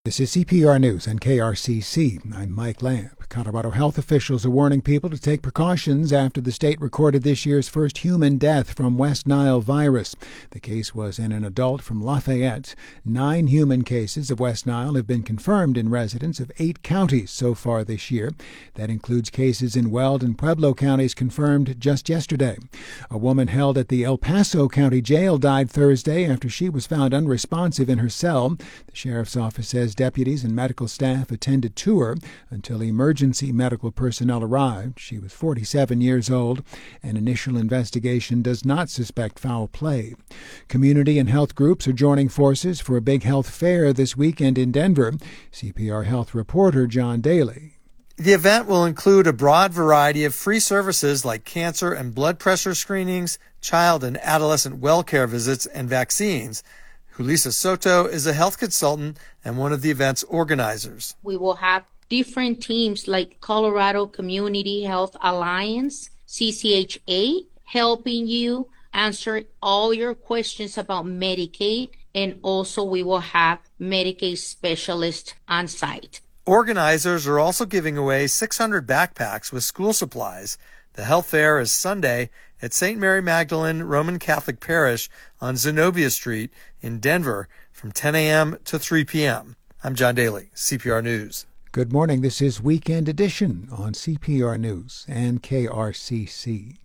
This is CPR News and KRCC. I'm Mike Lamb. Colorado health officials are warning people to take precautions after the state recorded this year's first human death from West Nile virus. The case was in an adult from Lafayette. 9 human cases of West Nile have been confirmed in residents of 8 counties so far this year. That includes cases in Weld and Pueblo counties confirmed just yesterday. A woman held at the El Paso County Jail died Thursday after she was found unresponsive in her cell. The sheriff's office says deputies and medical staff attended to her until emergency medical personnel arrived. She was 47 years old. An initial investigation does not suspect foul play. Community and health groups are joining forces for a big health fair this weekend in Denver. CPR health reporter John Daly. The event will include a broad variety of free services like cancer and blood pressure screenings, child and adolescent well care visits, and vaccines. Julissa Soto is a health consultant and one of the event's organizers. We will have different teams like Colorado Community Health Alliance, CCHA, helping you answer all your questions about Medicaid, and also we will have Medicaid specialists on site. Organizers are also giving away 600 backpacks with school supplies. The health fair is Sunday at St. Mary Magdalene Roman Catholic Parish on Zenobia Street in Denver from 10 a.m. to 3 p.m. I'm John Daly, CPR News. Good morning. This is Weekend Edition on CPR News and KRCC.